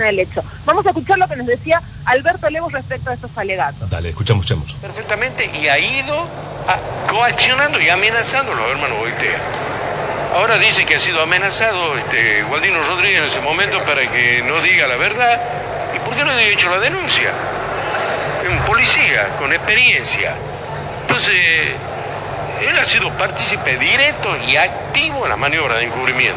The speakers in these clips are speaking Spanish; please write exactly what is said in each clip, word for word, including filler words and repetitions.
del hecho. Vamos a escuchar lo que nos decía Alberto Levos respecto a estos alegatos. Dale, escuchamos, escuchamos. Perfectamente, y ha ido a, coaccionando y amenazando a los hermanos Boitea. Ahora dice que ha sido amenazado este, Gualdino Rodríguez en ese momento para que no diga la verdad. ¿Y por qué no le ha hecho la denuncia? Es un policía con experiencia. Entonces, él ha sido partícipe directo y activo en la maniobra de encubrimiento.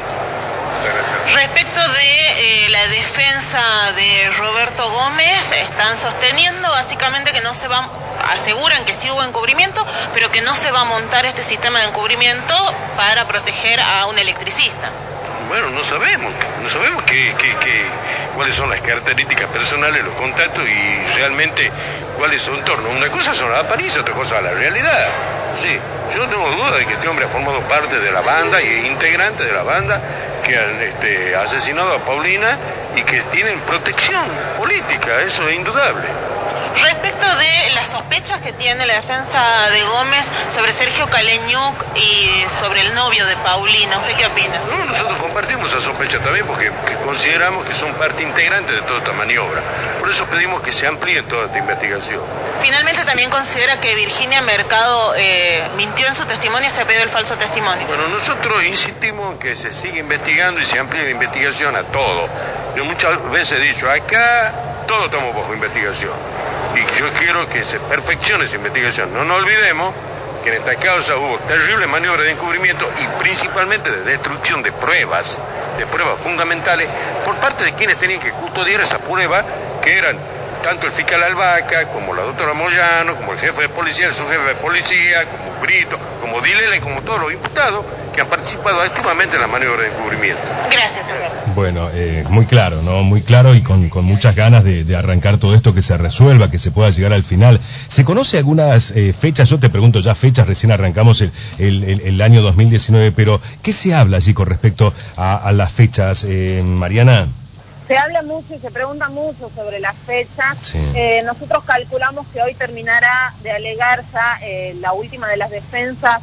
Respecto de eh, la defensa de Roberto Gómez, están sosteniendo básicamente que no se va, aseguran que sí hubo encubrimiento, pero que no se va a montar este sistema de encubrimiento para proteger a un electricista. Bueno, no sabemos, no sabemos qué, qué, qué, cuáles son las características personales, los contactos y realmente cuál es su entorno. Una cosa son las apariencias, otra cosa la realidad. Sí, yo no tengo duda de que este hombre ha formado parte de la banda y es integrante de la banda que han este, asesinado a Paulina y que tienen protección política, eso es indudable. Respecto de las sospechas que tiene la defensa de Gómez sobre Sergio Caleñuc y sobre el novio de Paulina, ¿usted qué opina? No, nosotros compartimos esa sospecha también porque que consideramos que son parte integrante de toda esta maniobra. Por eso pedimos que se amplíe toda esta investigación. Finalmente también considera que Virginia Mercado eh, mintió en su testimonio y se ha pedido el falso testimonio. Bueno, nosotros insistimos en que se siga investigando y se amplíe la investigación a todo. Yo muchas veces he dicho, acá todos estamos bajo investigación. Y yo quiero que se perfeccione esa investigación. No nos olvidemos que en esta causa hubo terribles maniobras de encubrimiento y principalmente de destrucción de pruebas, de pruebas fundamentales, por parte de quienes tenían que custodiar esa prueba, que eran tanto el fiscal Albaca, como la doctora Moyano, como el jefe de policía, el subjefe de policía, como Brito, como Dilela y como todos los imputados que han participado activamente en la maniobra de encubrimiento. Gracias, Alberto. Bueno, eh, muy claro, ¿no? Muy claro y con, con muchas ganas de, de arrancar todo esto, que se resuelva, que se pueda llegar al final. ¿Se conoce algunas eh, fechas? Yo te pregunto ya fechas, recién arrancamos el, el, el, el año dos mil diecinueve, pero ¿qué se habla allí con respecto a, a las fechas, eh, Mariana? Se habla mucho y se pregunta mucho sobre las fechas. Sí. Eh, nosotros calculamos que hoy terminará de alegar ya eh, la última de las defensas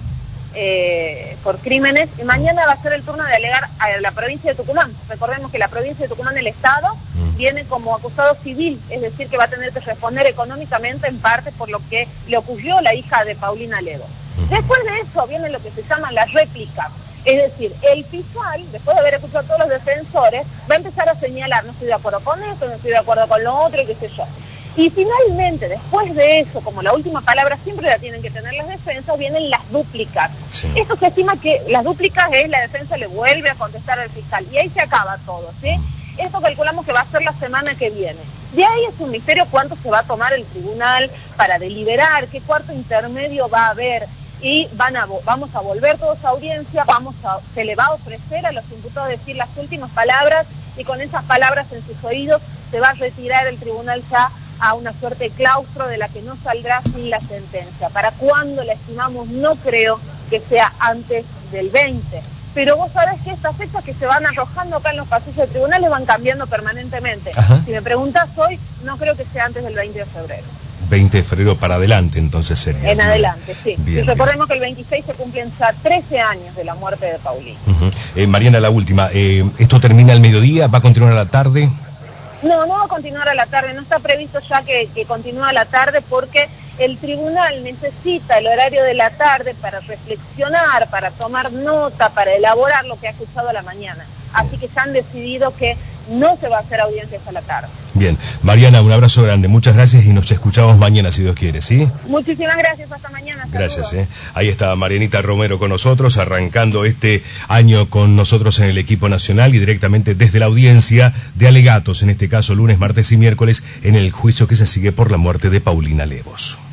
eh, por crímenes y mañana va a ser el turno de alegar a la provincia de Tucumán. Recordemos que la provincia de Tucumán, el Estado, mm. viene como acusado civil, es decir, que va a tener que responder económicamente en parte por lo que le ocurrió a la hija de Paulina Levos. Mm. Después de eso viene lo que se llama la réplica. Es decir, el fiscal, después de haber escuchado a todos los defensores, va a empezar a señalar, no estoy de acuerdo con esto, no estoy de acuerdo con lo otro, y qué sé yo. Y finalmente, después de eso, como la última palabra siempre la tienen que tener las defensas, vienen las dúplicas. Sí. Esto se estima que las dúplicas es la defensa le vuelve a contestar al fiscal, y ahí se acaba todo, ¿sí? Esto calculamos que va a ser la semana que viene. De ahí es un misterio cuánto se va a tomar el tribunal para deliberar, qué cuarto intermedio va a haber. Y van a, vamos a volver todos a audiencia, vamos a, se le va a ofrecer a los imputados decir las últimas palabras y con esas palabras en sus oídos se va a retirar el tribunal ya a una suerte de claustro de la que no saldrá sin la sentencia. ¿Para cuándo la estimamos? No creo que sea antes del veinte. Pero vos sabés que estas fechas que se van arrojando acá en los pasillos del tribunal les van cambiando permanentemente. Ajá. Si me preguntás hoy, no creo que sea antes del veinte de febrero. veinte de febrero para adelante, entonces sería. En adelante, sí. Bien, y recordemos bien. Que el veintiséis se cumplen ya trece años de la muerte de Paulina. Uh-huh. eh, Mariana, la última. Eh, ¿Esto termina al mediodía? ¿Va a continuar a la tarde? No, no va a continuar a la tarde. No está previsto ya que, que continúe a la tarde porque el tribunal necesita el horario de la tarde para reflexionar, para tomar nota, para elaborar lo que ha escuchado a la mañana. Así que ya han decidido que no se va a hacer audiencias a la tarde. Bien. Mariana, un abrazo grande. Muchas gracias y nos escuchamos mañana, si Dios quiere, ¿sí? Muchísimas gracias. Hasta mañana. Gracias, ¿eh? Ahí está Marianita Romero con nosotros, arrancando este año con nosotros en el equipo nacional y directamente desde la audiencia de alegatos, en este caso lunes, martes y miércoles, en el juicio que se sigue por la muerte de Paulina Levos.